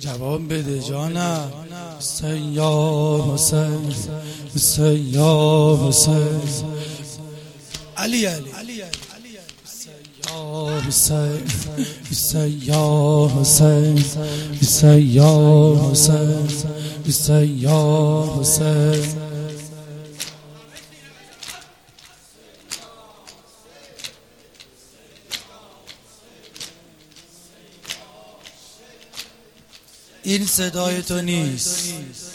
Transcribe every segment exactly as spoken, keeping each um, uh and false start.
جواب بده جانم. حسین یا حسین، حسین یا حسین، علی علی یا حسین، حسین یا حسین، حسین یا حسین، حسین یا حسین. این صدای تو نیست.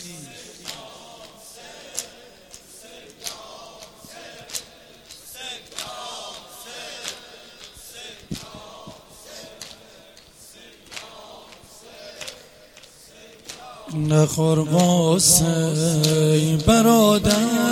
نخور قصه برادر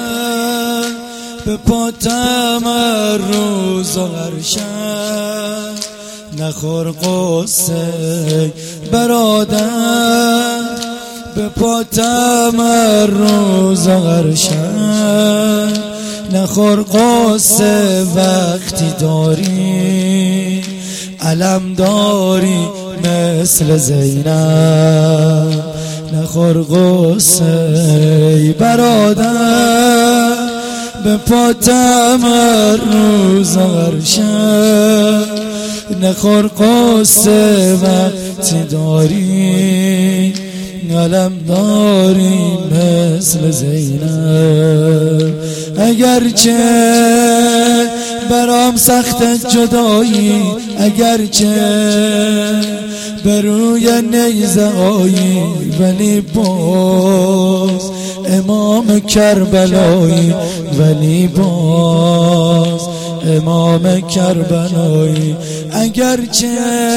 به پاتم روز و غرشن. نخور قصه برادر به پاتم روز و غرشن. نخور قصه وقتی داری علم داری مثل زینب. نخور قصه برادر به پاتم روز و غرشن. نخور قصه وقتی داری علم داری مثل زینب. اگرچه برام سخت جدایی، اگرچه بر روی نیزه آیی، ولی باز امام کربلایی، ولی باز امام کربلایی. اگرچه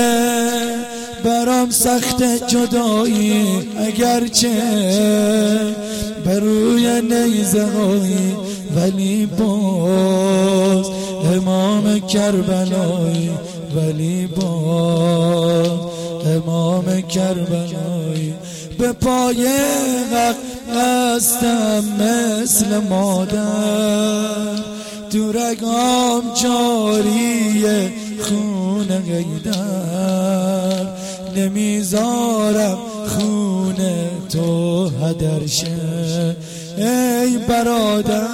برام سخت جدایی، اگرچه بر روی نیزه آیی، ولی باز امام کربلایی، ولی باز امام کربلایی. به پای حق هستم مثل مادر، تو رگام جاری خون حیدر. نمیذارم خون تو هدر شه ای برادر.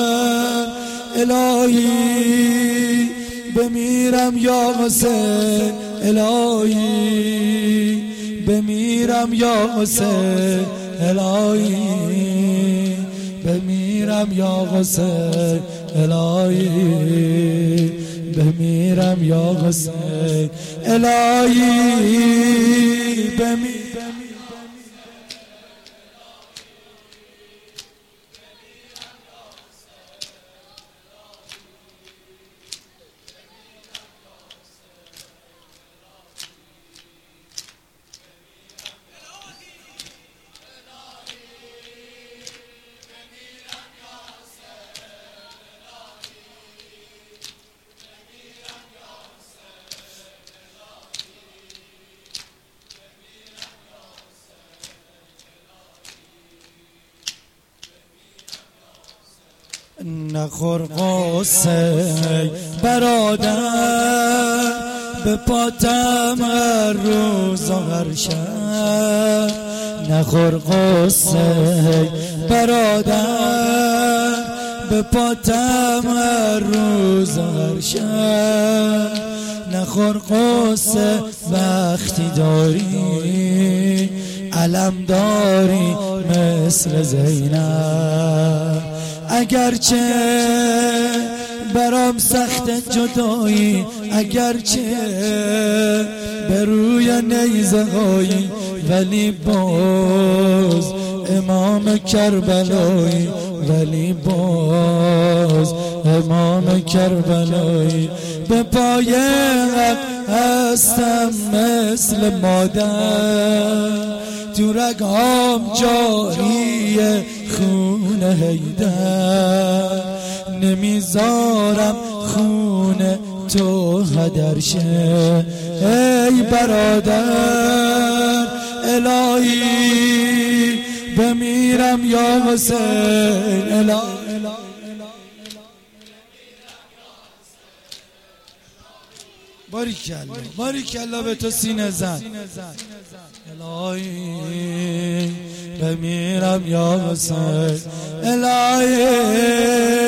الهی بمیرم یا حسین، الهی بمیرم یا حسین، الهی بمیرم یا حسین، الهی بمیرم یا حسین، الهی بمیرم. نخور قصه برادر به پاتم روز و غرشن. نخور قصه برادر به پاتم روز و غرشن. نخور قصه وقتی داری علم داری مثل زینب. اگرچه برام سخت جدایی، اگرچه بر روی نیزه هایی، ولی باز امام کربلایی، ولی باز امام کربلایی. به پای حق هستم مثل مادر، تو رگام جاری خون حیدر. نمیذارم خون تو هدر شه ای برادر. الهی بمیرم یا حسین، الهی باریکلا باریکلا به تو سینه زن. الهی بمیرم یا حسین، الهی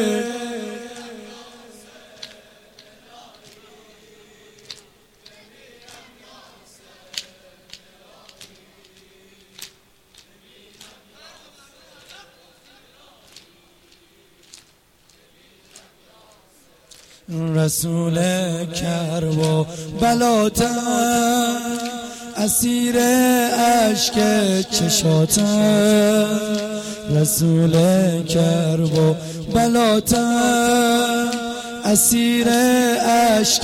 رسول کرب و بلاتم، اسیر عشق چشاتم. رسول کرب و بلاتم، اسیر عشق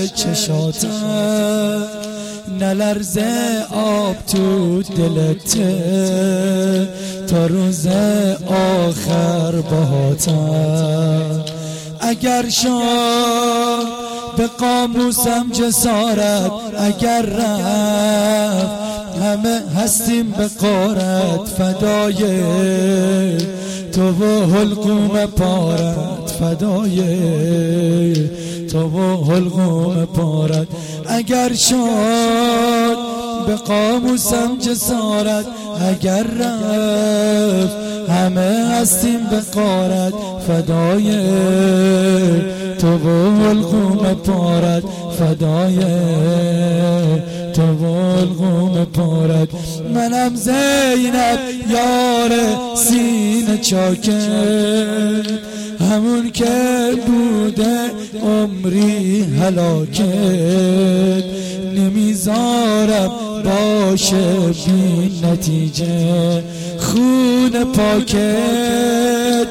چشاتم. نلرزه آب تو دلته تا روز آخر باهاتم. اگر شد به قاموسم جسارت، اگر رفت همه هستیم به غارت. فدای تو و حلقوم پارت، فدای تو و حلقوم پارت. اگر شد به قاموسم جسارت، اگر رفت همه هستیم به غارت. فدای تو و حلقوم پارت، فدای تو و حلقوم پارت. منم زینب یار سینه چاکت، همون که بوده عمری هلاکت. نمیذارم باشه بی نتیجه خون پاکت.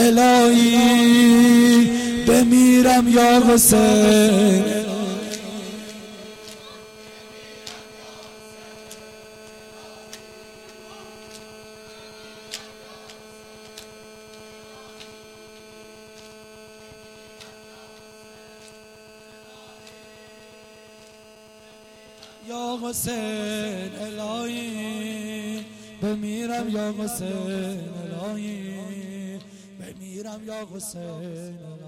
الهی بمیرم یا حسین، یا حسین. الهی بمیرم یا حسین، الهی بمیرم یا حسین.